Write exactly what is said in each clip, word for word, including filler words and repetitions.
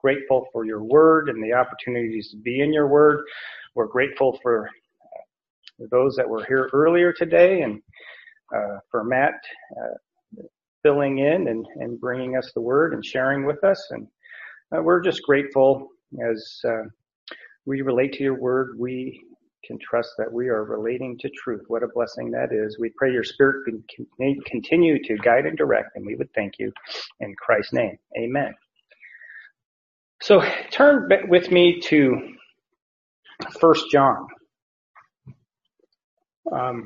grateful for your word and the opportunities to be in your word. We're grateful for those that were here earlier today, and uh, for Matt uh, filling in and, and bringing us the word and sharing with us. And uh, we're just grateful as uh, we relate to your word. We can trust that we are relating to truth. What a blessing that is. We pray your spirit can continue to guide and direct, and we would thank you in Christ's name. Amen. So turn with me to First John. Um,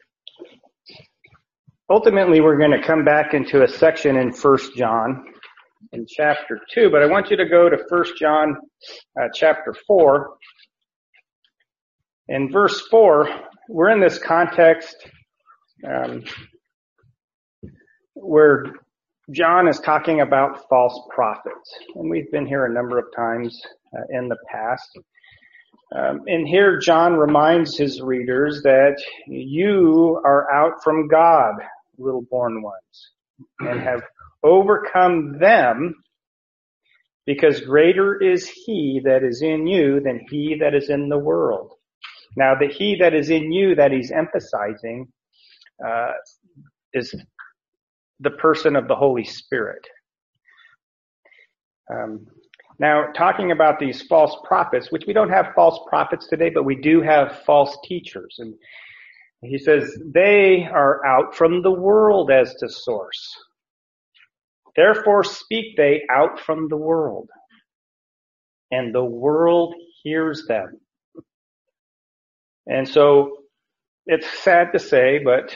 ultimately, we're going to come back into a section in First John in chapter two, but I want you to go to First John uh, chapter four. In verse four, we're in this context um, where John is talking about false prophets, and we've been here a number of times uh, in the past. Um, and here John reminds his readers that you are out from God, little born ones, and have overcome them, because greater is he that is in you than he that is in the world. Now, the he that is in you that he's emphasizing uh, is the person of the Holy Spirit. Um, now, talking about these false prophets, which we don't have false prophets today, but we do have false teachers. And he says, they are out from the world as to source. Therefore speak they out from the world, and the world hears them. And so it's sad to say, but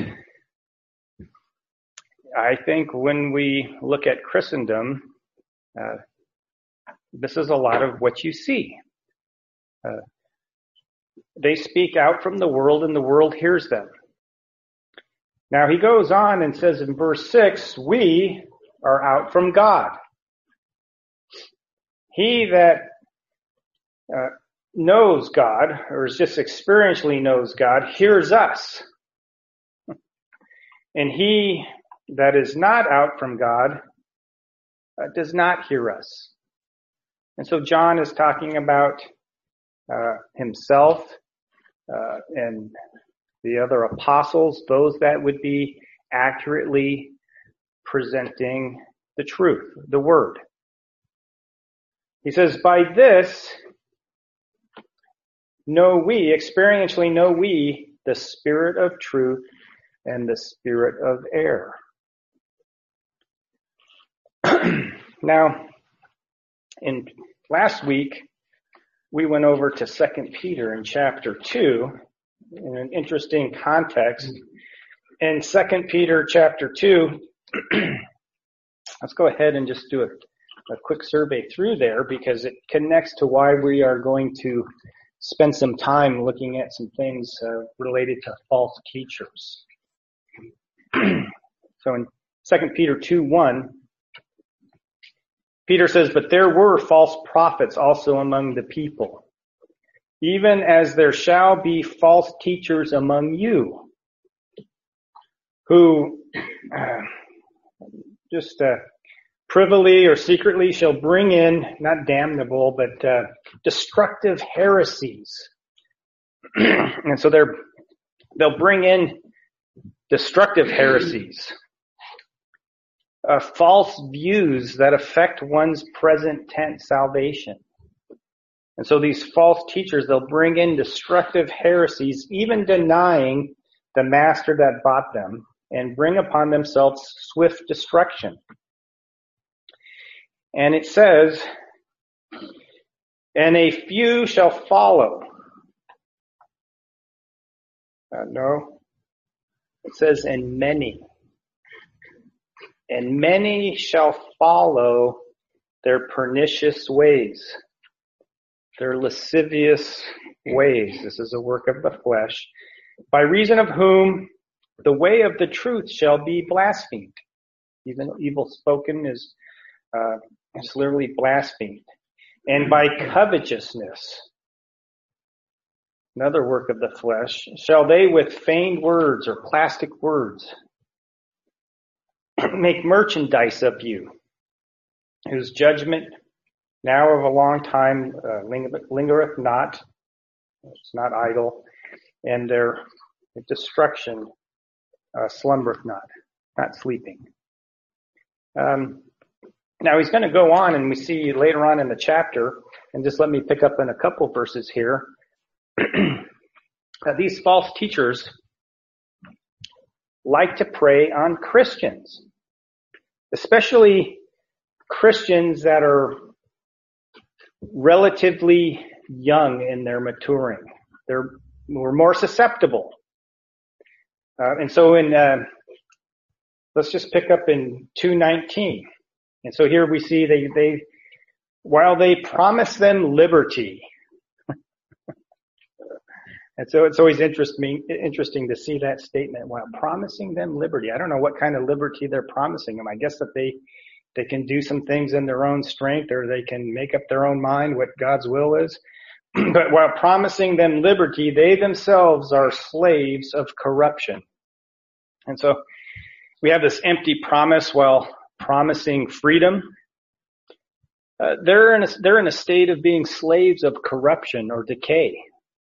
I think when we look at Christendom, uh, this is a lot of what you see. Uh, they speak out from the world, and the world hears them. Now he goes on and says in verse six, we are out from God. He that uh, knows God, or is just experientially knows God, hears us. And he that is not out from God uh, does not hear us. And so John is talking about uh, himself uh, and the other apostles, those that would be accurately presenting the truth, the word. He says, by this know we, experientially know we, the spirit of truth and the spirit of error. Now, in last week, we went over to Second Peter in chapter two in an interesting context. In Second Peter chapter two, let's go ahead and just do a, a quick survey through there, because it connects to why we are going to spend some time looking at some things uh, related to false teachers. So in Second Peter two one, Peter says, but there were false prophets also among the people, even as there shall be false teachers among you, who uh, just uh, privily or secretly shall bring in, not damnable, but uh, destructive heresies. And so they're, they'll bring in destructive heresies, uh, false views that affect one's present tense salvation. And so these false teachers, they'll bring in destructive heresies, even denying the master that bought them, and bring upon themselves swift destruction. And it says, and a few shall follow. Uh, no. It says, and many. And many shall follow their pernicious ways, their lascivious ways. This is a work of the flesh, by reason of whom the way of the truth shall be blasphemed. Even evil spoken is, uh, is literally blasphemed. And by covetousness, another work of the flesh, shall they with feigned words or plastic words make merchandise of you, whose judgment now of a long time, uh, lingereth not. It's not idle. And their destruction uh, slumbereth not, not sleeping. Um, now he's going to go on, and we see later on in the chapter, and just let me pick up in a couple verses here, that these false teachers like to prey on Christians, especially Christians that are relatively young in their maturing. They're we're more susceptible. Uh, and so in, uh, let's just pick up in two nineteen. And so here we see they, they, while they promise them liberty. And so it's always interesting, interesting to see that statement, while promising them liberty. I don't know what kind of liberty they're promising them. I guess that they, they can do some things in their own strength, or they can make up their own mind what God's will is. But while promising them liberty, they themselves are slaves of corruption. And so we have this empty promise while promising freedom. Uh, they're in a, they're in a state of being slaves of corruption or decay.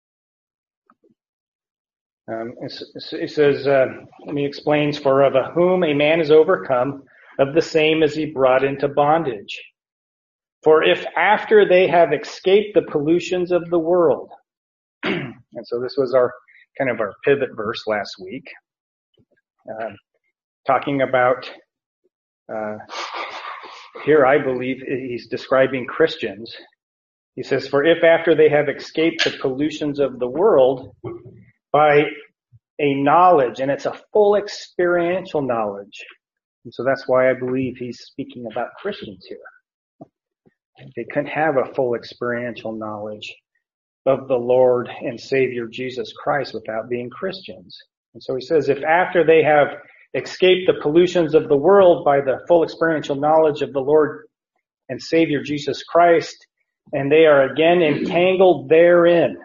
Um, it says, uh, and he explains, for of whom a man is overcome, of the same is he brought into bondage. For if after they have escaped the pollutions of the world, and so this was our kind of our pivot verse last week, uh, talking about, uh, here I believe he's describing Christians. He says, for if after they have escaped the pollutions of the world by a knowledge, and it's a full experiential knowledge. And so that's why I believe he's speaking about Christians here. They couldn't have a full experiential knowledge of the Lord and Savior Jesus Christ without being Christians. And so he says, if after they have escaped the pollutions of the world by the full experiential knowledge of the Lord and Savior Jesus Christ, and they are again entangled therein.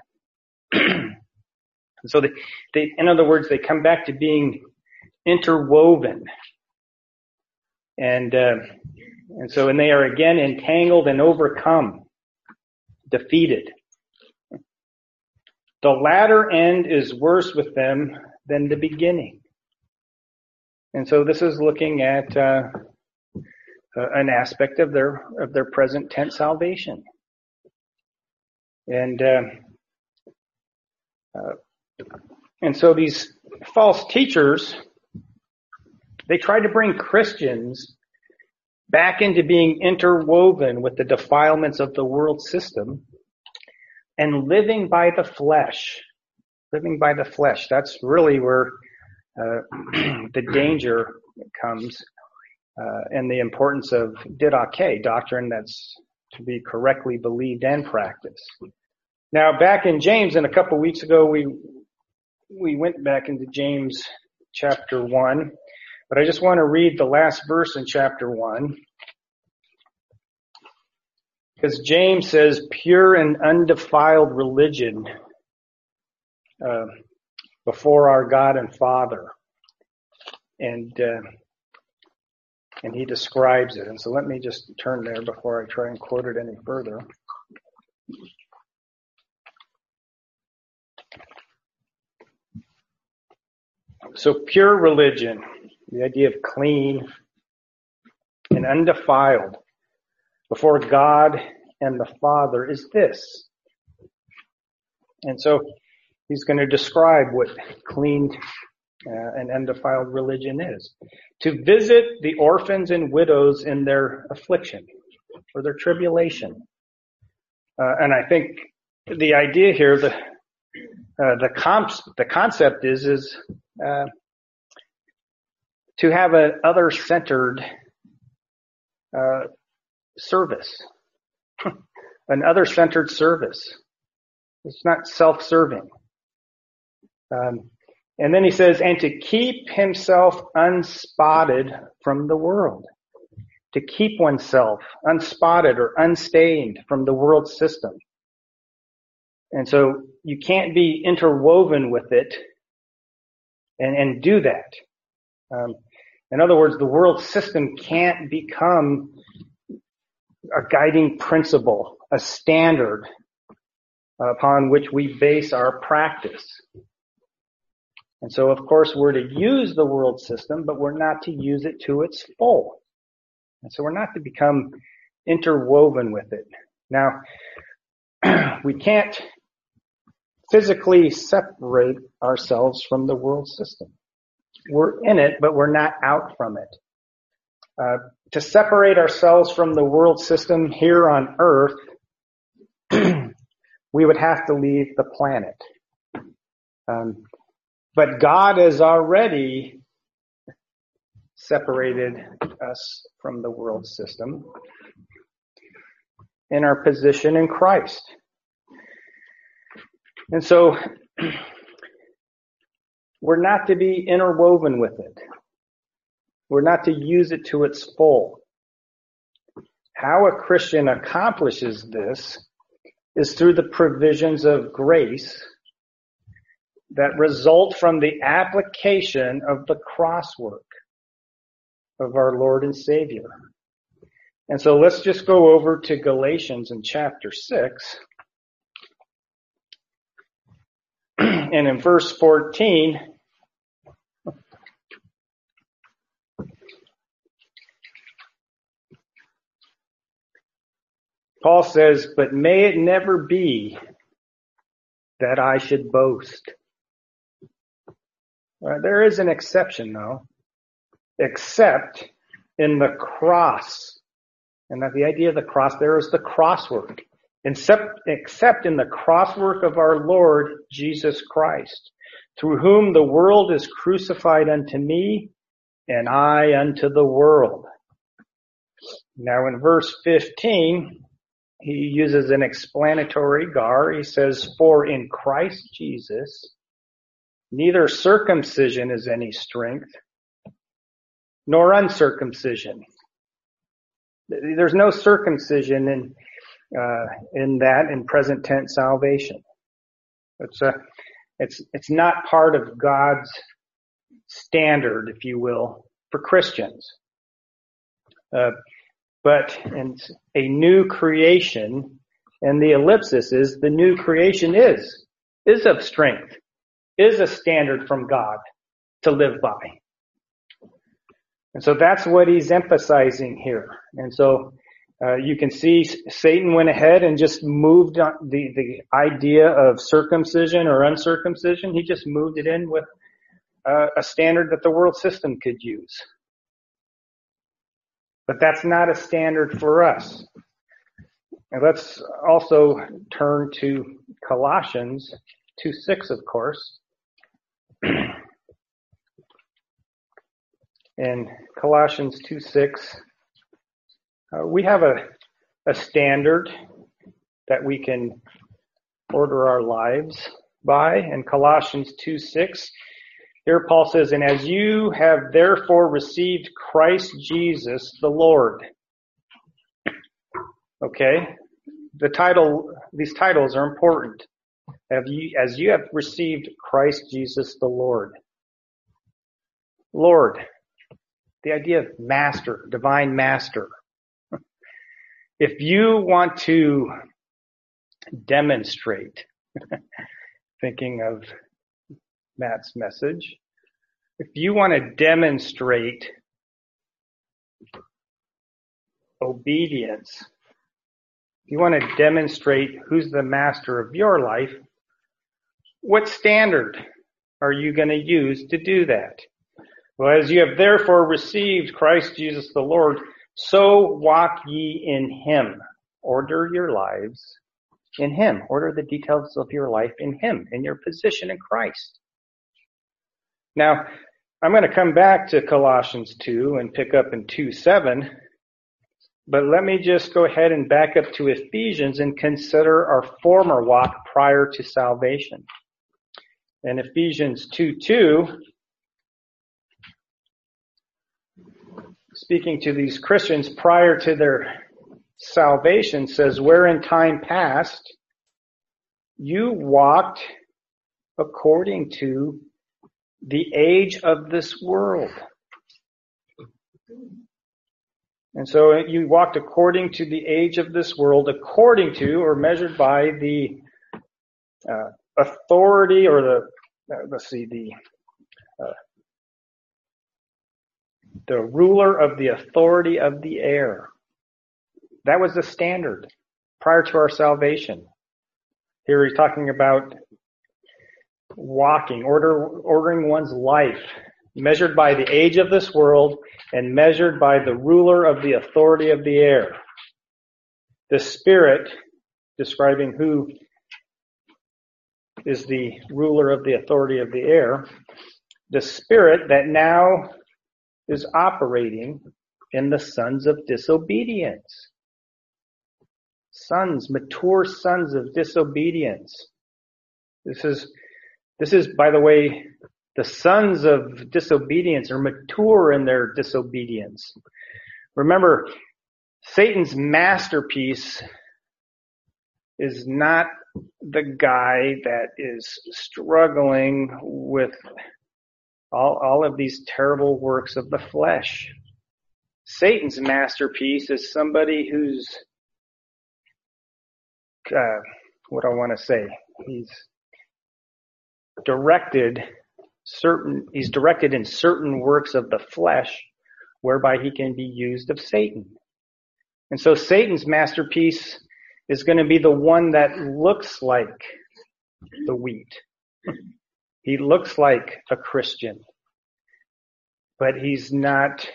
So they, they, in other words, they come back to being interwoven. And, uh, and so, and they are again entangled and overcome, defeated. The latter end is worse with them than the beginning. And so this is looking at, uh, uh, an aspect of their, of their present tense salvation. And, uh, uh, and so these false teachers, they try to bring Christians back into being interwoven with the defilements of the world system and living by the flesh. Living by the flesh. That's really where uh, the danger comes, uh, and the importance of didache, doctrine that's to be correctly believed and practiced. Now, back in James, and a couple weeks ago, we we went back into James chapter one, but I just want to read the last verse in chapter one, because James says, pure and undefiled religion uh, before our God and Father, and uh, and he describes it. And so let me just turn there before I try and quote it any further. So pure religion, the idea of clean and undefiled before God and the Father, is this. And so he's going to describe what clean uh, and undefiled religion is. To visit the orphans and widows in their affliction or their tribulation. Uh, and I think the idea here, the uh, the, comp- the concept is, is Uh, to have an other-centered uh, service, an other-centered service. It's not self-serving. Um, and then he says, and to keep himself unspotted from the world. To keep oneself unspotted or unstained from the world system. And so you can't be interwoven with it And, and do that. Um, in other words, the world system can't become a guiding principle, a standard upon which we base our practice. And so, of course, we're to use the world system, but we're not to use it to its full. And so we're not to become interwoven with it. Now, we can't physically separate ourselves from the world system. We're in it, but we're not out from it. Uh, to separate ourselves from the world system here on earth, we would have to leave the planet. Um, but God has already separated us from the world system in our position in Christ. And so we're not to be interwoven with it. We're not to use it to its full. How a Christian accomplishes this is through the provisions of grace that result from the application of the cross work of our Lord and Savior. And so let's just go over to Galatians in chapter six. And in verse fourteen, Paul says, "But may it never be that I should boast." Uh, there is an exception, though, except in the cross. And that the idea of the cross there is the cross work. Except, except in the cross work of our Lord Jesus Christ, through whom the world is crucified unto me, and I unto the world. Now in verse fifteen, he uses an explanatory gar. He says, "For in Christ Jesus, neither circumcision is any strength, nor uncircumcision." There's no circumcision in uh, in that in present tense salvation. It's a, it's it's not part of God's standard, if you will, for Christians. Uh, but in a new creation, and the ellipsis is the new creation is is of strength, is a standard from God to live by. And so that's what he's emphasizing here. And so uh, you can see Satan went ahead and just moved on the, the idea of circumcision or uncircumcision. He just moved it in with uh, a standard that the world system could use. But that's not a standard for us. And let's also turn to Colossians two six, of course. In Colossians two six, uh, we have a, a standard that we can order our lives by. In Colossians two six, here Paul says, "And as you have therefore received Christ Jesus the Lord." Okay, the title, these titles are important. Have you, as you have received Christ Jesus the Lord. Lord. The idea of master, divine master. If you want to demonstrate, thinking of Matt's message, if you want to demonstrate obedience, if you want to demonstrate who's the master of your life, what standard are you going to use to do that? Well, as you have therefore received Christ Jesus the Lord, so walk ye in him. Order your lives in him. Order the details of your life in him, in your position in Christ. Now, I'm going to come back to Colossians two and pick up in two seven, but let me just go ahead and back up to Ephesians and consider our former walk prior to salvation. In Ephesians two two, speaking to these Christians prior to their salvation, says, "Where in time past you walked according to the age of this world." And so you walked according to the age of this world, according to or measured by the uh, authority or the, uh, let's see, the uh, the ruler of the authority of the air. That was the standard prior to our salvation. Here he's talking about walking, order, ordering one's life, measured by the age of this world and measured by the ruler of the authority of the air. The Spirit, describing who is the ruler of the authority of the air, the Spirit that now is operating in the sons of disobedience. Sons, mature sons of disobedience. This is, this is, by the way, the sons of disobedience are mature in their disobedience. Remember, Satan's masterpiece is not the guy that is struggling with all, all of these terrible works of the flesh. Satan's masterpiece is somebody who's, uh, what do I want to say? He's directed certain, he's directed in certain works of the flesh whereby he can be used of Satan. And so Satan's masterpiece is going to be the one that looks like the wheat. He looks like a Christian, but he's not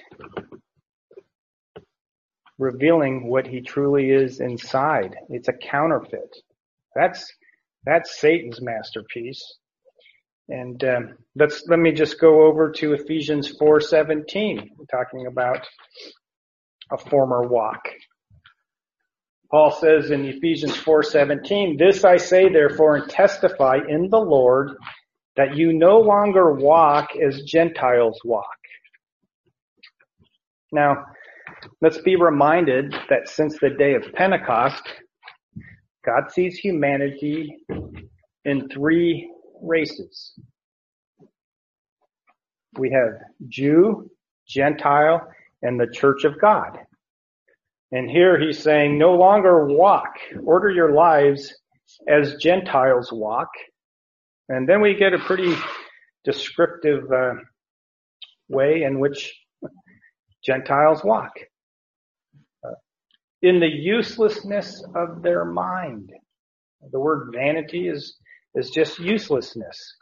revealing what he truly is inside. It's a counterfeit. That's that's Satan's masterpiece. And um, let's let me just go over to Ephesians four seventeen, talking about a former walk. Paul says in Ephesians four seventeen, "This I say therefore and testify in the Lord that you no longer walk as Gentiles walk." Now, let's be reminded that since the day of Pentecost, God sees humanity in three races. We have Jew, Gentile, and the Church of God. And here he's saying, no longer walk, order your lives as Gentiles walk. And then we get a pretty descriptive uh, way in which Gentiles walk. Uh, in the uselessness of their mind. The word vanity is, is just uselessness.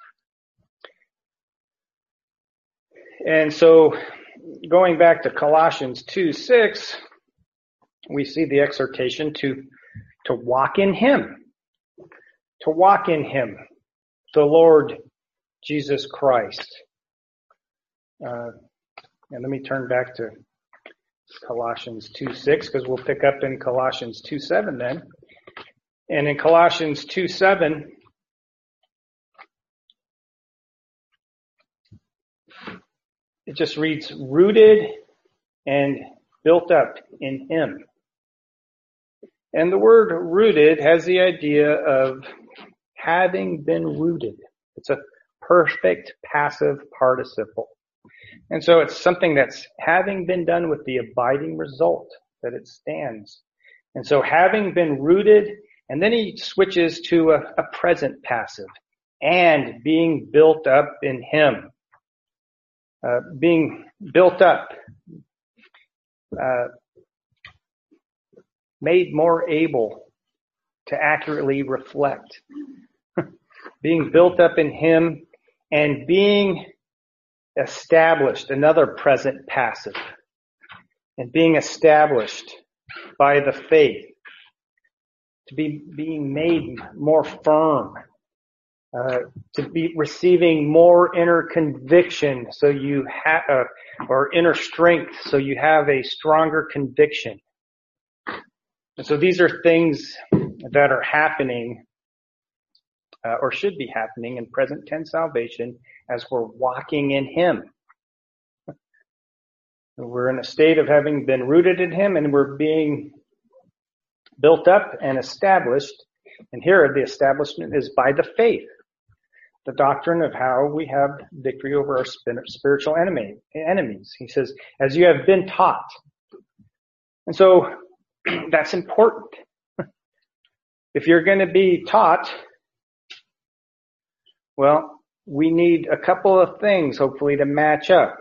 And so, going back to Colossians two six, we see the exhortation to, to walk in Him. To walk in Him. The Lord Jesus Christ. Uh, and let me turn back to Colossians two six, because we'll pick up in Colossians two seven then. And in Colossians two seven, it just reads, rooted and built up in Him. And the word rooted has the idea of having been rooted. It's a perfect passive participle. And so it's something that's having been done with the abiding result, that it stands. And so having been rooted, and then he switches to a, a present passive, and being built up in Him. Uh, being built up, uh, made more able to accurately reflect. Being built up in Him and being established, another present passive, and being established by the faith, to be being made more firm, uh, to be receiving more inner conviction, so you have, uh, or inner strength, so you have a stronger conviction. And so these are things that are happening, uh, or should be happening in present tense salvation as we're walking in Him. We're in a state of having been rooted in Him, and we're being built up and established. And here the establishment is by the faith, the doctrine of how we have victory over our spiritual enemy, enemies. He says, as you have been taught. And so that's important. If you're going to be taught, well, we need a couple of things, hopefully, to match up.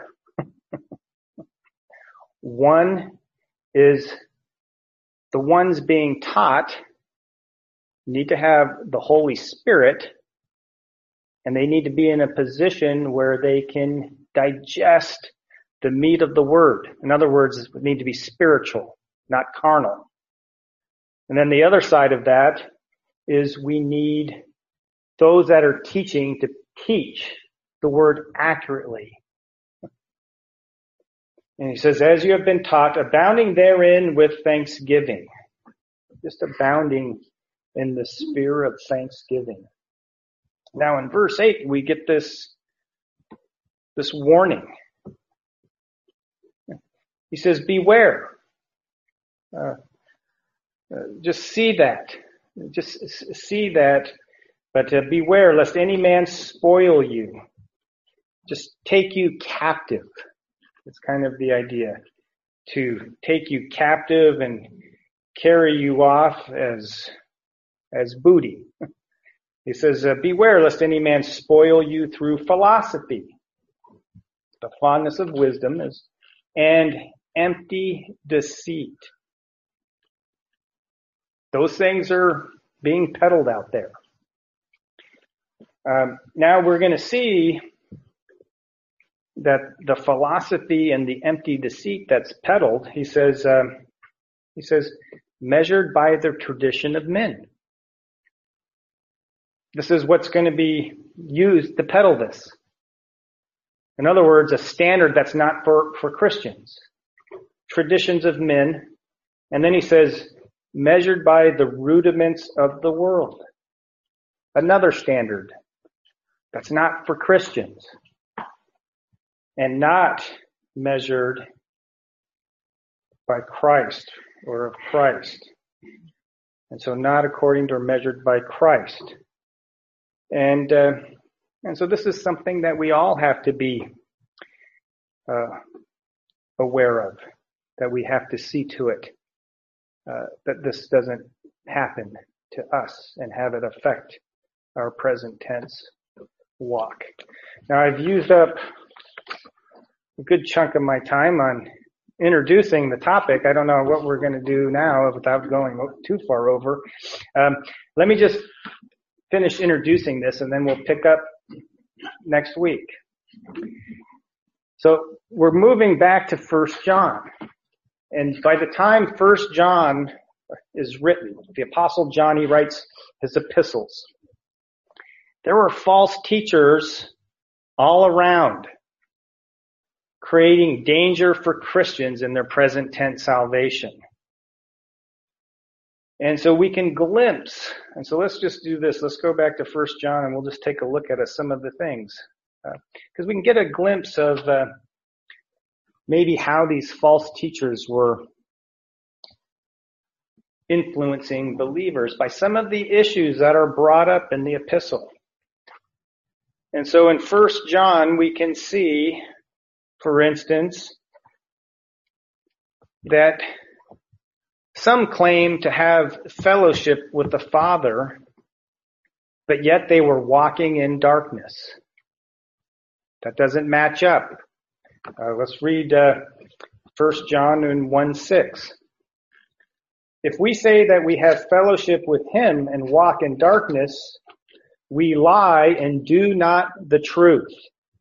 One is the ones being taught need to have the Holy Spirit, and they need to be in a position where they can digest the meat of the word. In other words, it need to be spiritual, not carnal. And then the other side of that is we need those that are teaching to teach the word accurately. And he says, as you have been taught, abounding therein with thanksgiving. Just abounding in the sphere of thanksgiving. Now in verse eight, we get this, this warning. He says, beware. Uh, uh, just see that. Just see that. But uh, beware lest any man spoil you. Just take you captive. It's kind of the idea. To take you captive and carry you off as, as booty. He says, uh, beware lest any man spoil you through philosophy. The fondness of wisdom is, and empty deceit. Those things are being peddled out there. Um, now we're going to see that the philosophy and the empty deceit that's peddled, he says, um, he says, measured by the tradition of men. This is what's going to be used to peddle this. In other words, a standard that's not for, for Christians. Traditions of men. And then he says, measured by the rudiments of the world. Another standard that's not for Christians. And not measured by Christ or of Christ. And so not according to or measured by Christ. And uh, and so this is something that we all have to be uh, aware of, that we have to see to it, uh, that this doesn't happen to us and have it affect our present tense walk. Now I've used up a good chunk of my time on introducing the topic. I don't know what we're going to do now without going too far over. Um, let me just finish introducing this and then we'll pick up next week. So we're moving back to First John. And by the time First John is written, the Apostle John, he writes his epistles. There were false teachers all around, creating danger for Christians in their present tense salvation. And so we can glimpse, and so let's just do this. Let's go back to First John and we'll just take a look at uh, some of the things. Because uh, we can get a glimpse of uh, maybe how these false teachers were influencing believers by some of the issues that are brought up in the epistle. And so in First John we can see, for instance, that some claim to have fellowship with the Father, but yet they were walking in darkness. That doesn't match up. Uh, let's read uh, First John in one six. If we say that we have fellowship with him and walk in darkness, we lie and do not the truth.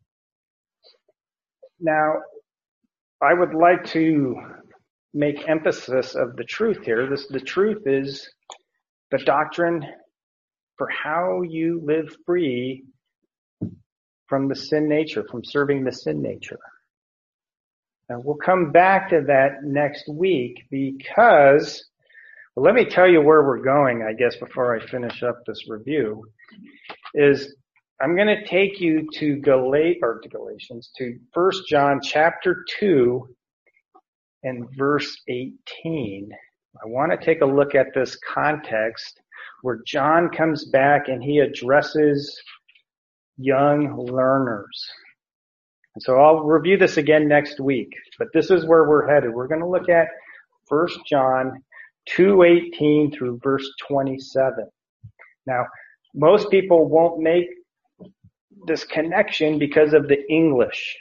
Now, I would like to make emphasis of the truth here. This, the truth is the doctrine for how you live free from the sin nature, from serving the sin nature. Now, we'll come back to that next week because, well, let me tell you where we're going, I guess, before I finish up this review, is I'm going to take you to Gal- or to Galatians, to First John chapter two and verse eighteen. I want to take a look at this context where John comes back and he addresses young learners. And so I'll review this again next week, but this is where we're headed. We're going to look at First John two eighteen through verse twenty-seven. Now, most people won't make this connection because of the English.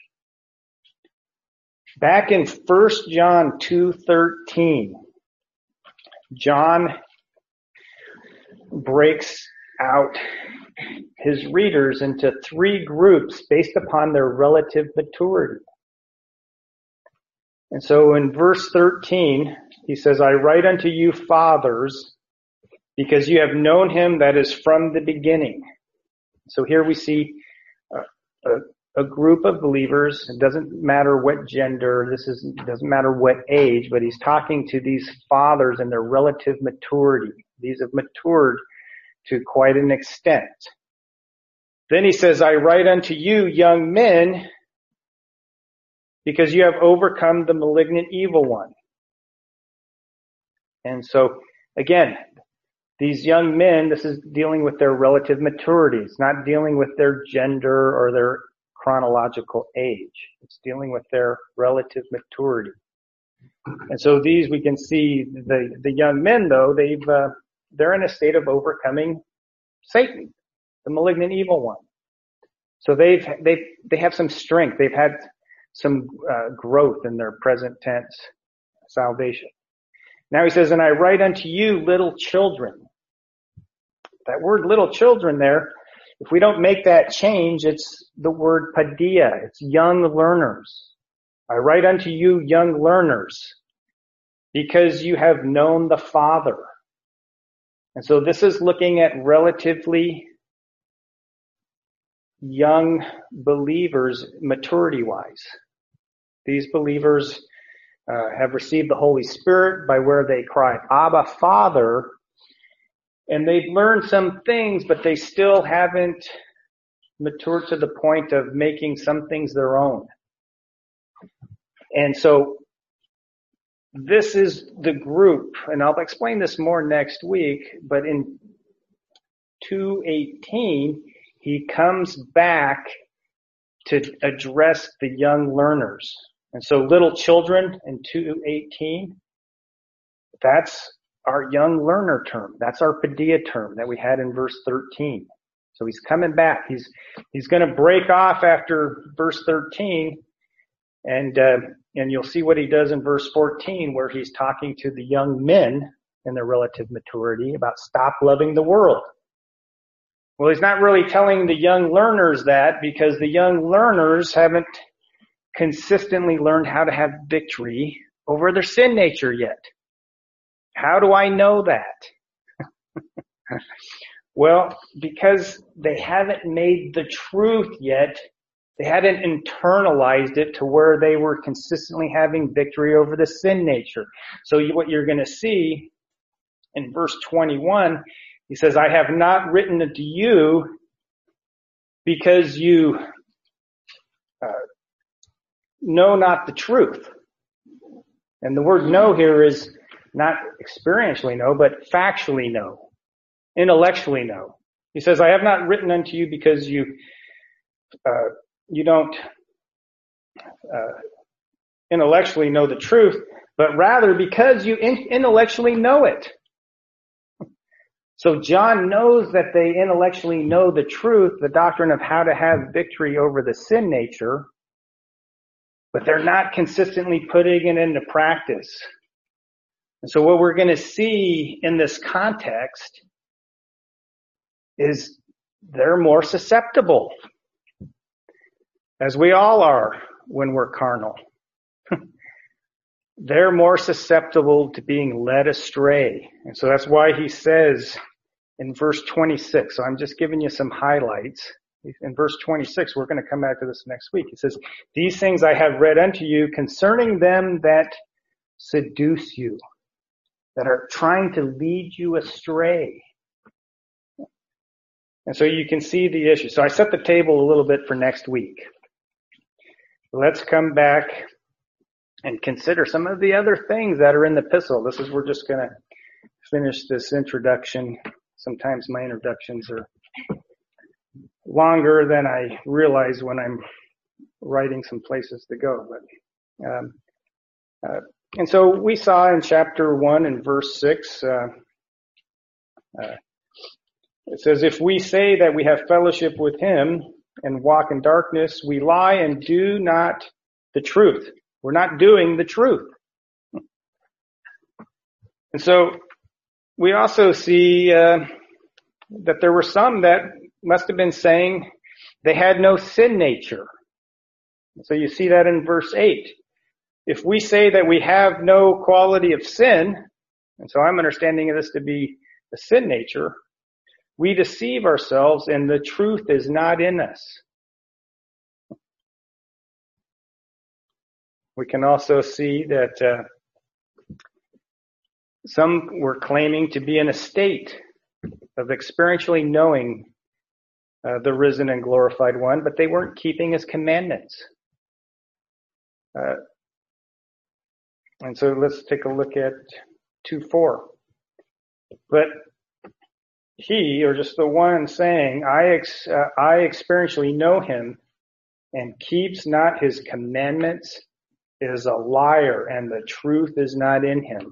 Back in First John two thirteen, John breaks out his readers into three groups based upon their relative maturity. And so in verse thirteen, he says, I write unto you, fathers, because you have known him that is from the beginning. So here we see a, a, a group of believers. It doesn't matter what gender, this is, it doesn't matter what age, but he's talking to these fathers and their relative maturity. These have matured to quite an extent. Then he says, I write unto you, young men, because you have overcome the malignant evil one. And so, again, these young men, this is dealing with their relative maturity. It's not dealing with their gender or their chronological age. It's dealing with their relative maturity. And so these, we can see the, the young men, though, they've, uh, they're in a state of overcoming Satan, the malignant evil one. So they've, they've, they have some strength. They've had some uh, growth in their present tense salvation. Now he says, and I write unto you, little children. That word little children there, if we don't make that change, it's the word paideia. It's young learners. I write unto you, young learners, because you have known the Father. And so this is looking at relatively young believers maturity-wise. These believers uh, have received the Holy Spirit by where they cry, Abba, Father, and they've learned some things, but they still haven't matured to the point of making some things their own. And so this is the group, and I'll explain this more next week, but in two eighteen, he comes back to address the young learners. And so little children in two eighteen, that's our young learner term. That's our paideia term that we had in verse thirteen. So he's coming back. He's, he's going to break off after verse thirteen, and, uh, and you'll see what he does in verse fourteen, where he's talking to the young men in their relative maturity about stop loving the world. Well, he's not really telling the young learners that, because the young learners haven't consistently learned how to have victory over their sin nature yet. How do I know that? Well, because they haven't made the truth yet. They hadn't internalized it to where they were consistently having victory over the sin nature. So you, what you're going to see in verse twenty-one, he says, I have not written unto you because you uh, know not the truth. And the word know here is not experientially know, but factually know, intellectually know. He says, I have not written unto you because you uh, you don't uh, intellectually know the truth, but rather because you in- intellectually know it. So John knows that they intellectually know the truth, the doctrine of how to have victory over the sin nature, but they're not consistently putting it into practice. And so what we're going to see in this context is they're more susceptible, as we all are when we're carnal. They're more susceptible to being led astray. And so that's why he says in verse twenty-six, so I'm just giving you some highlights. In verse twenty-six, we're going to come back to this next week. He says, these things I have read unto you concerning them that seduce you, that are trying to lead you astray. And so you can see the issue. So I set the table a little bit for next week. Let's come back and consider some of the other things that are in the epistle. This is, we're just going to finish this introduction. Sometimes my introductions are longer than I realize when I'm writing some places to go. But um, uh, And so we saw in chapter one and verse six, uh, uh, it says, if we say that we have fellowship with him and walk in darkness, we lie and do not the truth. We're not doing the truth. And so we also see uh, that there were some that must have been saying they had no sin nature. So you see that in verse eight. If we say that we have no quality of sin, and so I'm understanding this to be a sin nature, we deceive ourselves and the truth is not in us. We can also see that uh, some were claiming to be in a state of experientially knowing uh, the risen and glorified one, but they weren't keeping his commandments. Uh, and so let's take a look at two four. But he, or just the one saying, I, ex, uh, I experientially know him and keeps not his commandments is a liar and the truth is not in him.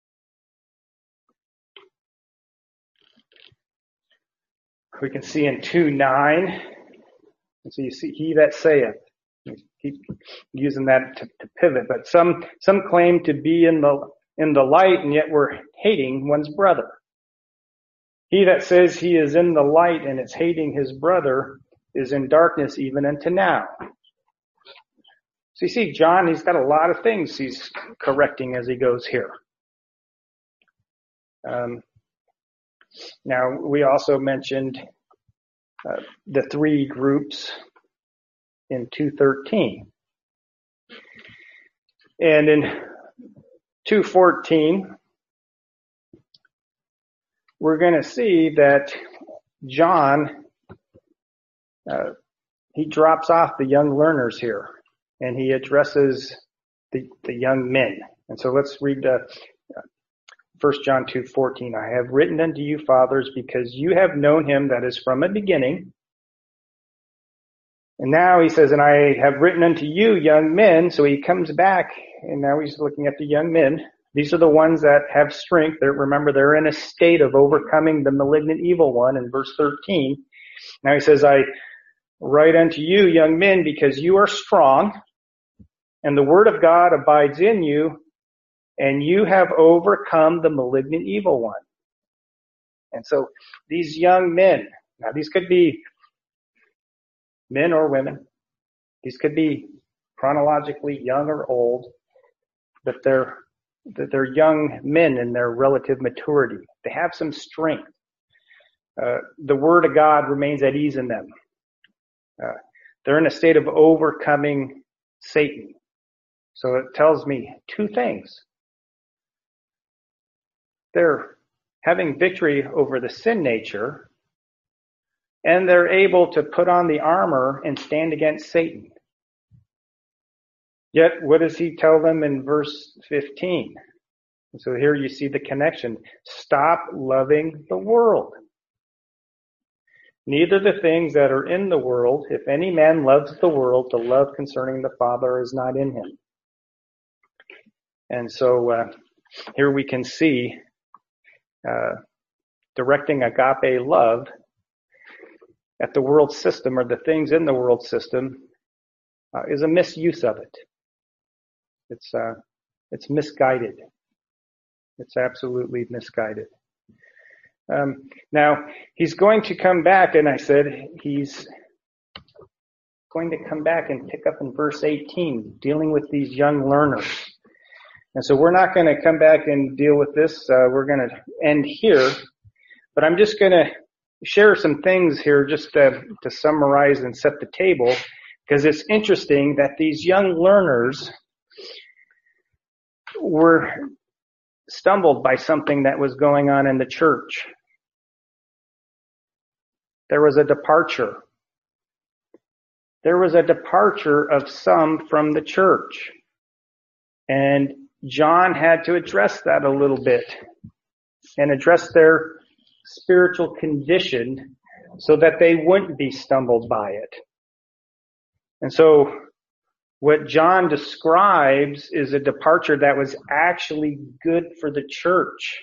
We can see in two nine, so you see, he that saith, keep using that to, to pivot, but some, some claim to be in the, in the light and yet we're hating one's brother. He that says he is in the light and is hating his brother is in darkness even unto now. So you see, John, he's got a lot of things he's correcting as he goes here. Um, now, we also mentioned uh, the three groups in two thirteen. And in two fourteen, we're going to see that John, uh, he drops off the young learners here and he addresses the, the young men. And so let's read uh, First John two fourteen. I have written unto you, fathers, because you have known him that is from the beginning. And now he says, and I have written unto you, young men. So he comes back and now he's looking at the young men. These are the ones that have strength. They're, remember, they're in a state of overcoming the malignant evil one in verse thirteen. Now he says, I write unto you, young men, because you are strong, and the word of God abides in you, and you have overcome the malignant evil one. And so these young men, now these could be men or women. These could be chronologically young or old, but they're that they're young men in their relative maturity. They have some strength. Uh, the word of God remains at ease in them. Uh, they're in a state of overcoming Satan. So it tells me two things. They're having victory over the sin nature, and they're able to put on the armor and stand against Satan. Yet, what does he tell them in verse fifteen? And so here you see the connection. Stop loving the world. Neither the things that are in the world. If any man loves the world, the love concerning the Father is not in him. And so uh, here we can see uh, directing agape love at the world system or the things in the world system uh, is a misuse of it. It's uh, it's misguided. It's absolutely misguided. Um, now, he's going to come back, and I said he's going to come back and pick up in verse eighteen, dealing with these young learners. And so we're not going to come back and deal with this. Uh, we're going to end here. But I'm just going to share some things here just to, to summarize and set the table, because it's interesting that these young learners were stumbled by something that was going on in the church. There was a departure. There was a departure of some from the church. And John had to address that a little bit and address their spiritual condition so that they wouldn't be stumbled by it. And so What John describes is a departure that was actually good for the church.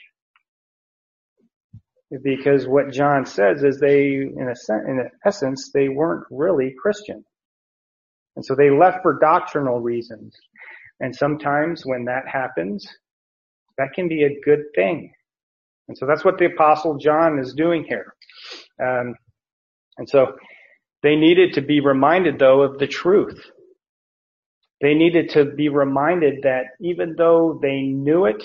Because what John says is they, in a sen- in essence, they weren't really Christian. And so they left for doctrinal reasons. And sometimes when that happens, that can be a good thing. And so that's what the Apostle John is doing here. Um, and so they needed to be reminded, though, of the truth. They needed to be reminded that even though they knew it,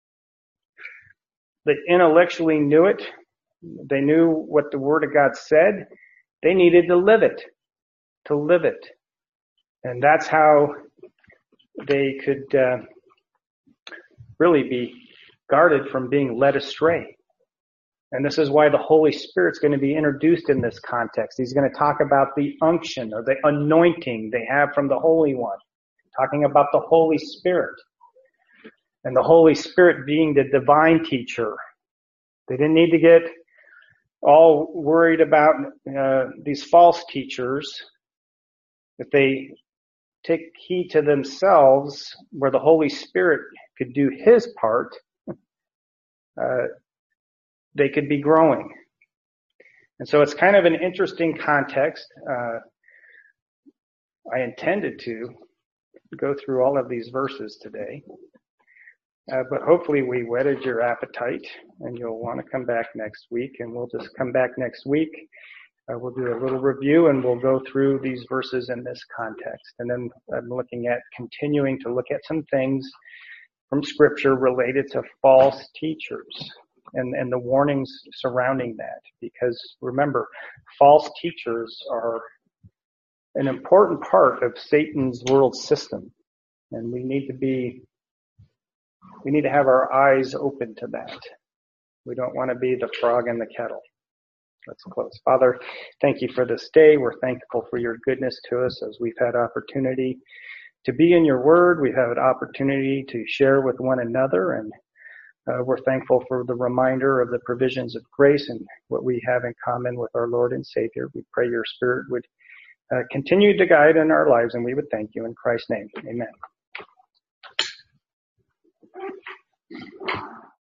they intellectually knew it, they knew what the Word of God said, they needed to live it, to live it. And that's how they could uh, really be guarded from being led astray. And this is why the Holy Spirit's going to be introduced in this context. He's going to talk about the unction or the anointing they have from the Holy One, talking about the Holy Spirit. And the Holy Spirit being the divine teacher. They didn't need to get all worried about uh, these false teachers. If they take heed to themselves, where the Holy Spirit could do His part, uh, they could be growing. And so it's kind of an interesting context. Uh, I intended to go through all of these verses today. Uh, but hopefully we whetted your appetite and you'll want to come back next week, and we'll just come back next week. Uh, we'll do a little review and we'll go through these verses in this context. And then I'm looking at continuing to look at some things from Scripture related to false teachers and, and the warnings surrounding that. Because remember, false teachers are an important part of Satan's world system. And we need to be We need to have our eyes open to that. We don't want to be the frog in the kettle. Let's close. Father, thank you for this day. We're thankful for your goodness to us as we've had opportunity to be in your word. We've had opportunity to share with one another, and uh, we're thankful for the reminder of the provisions of grace and what we have in common with our Lord and Savior. We pray your Spirit would uh, continue to guide in our lives, and we would thank you in Christ's name. Amen.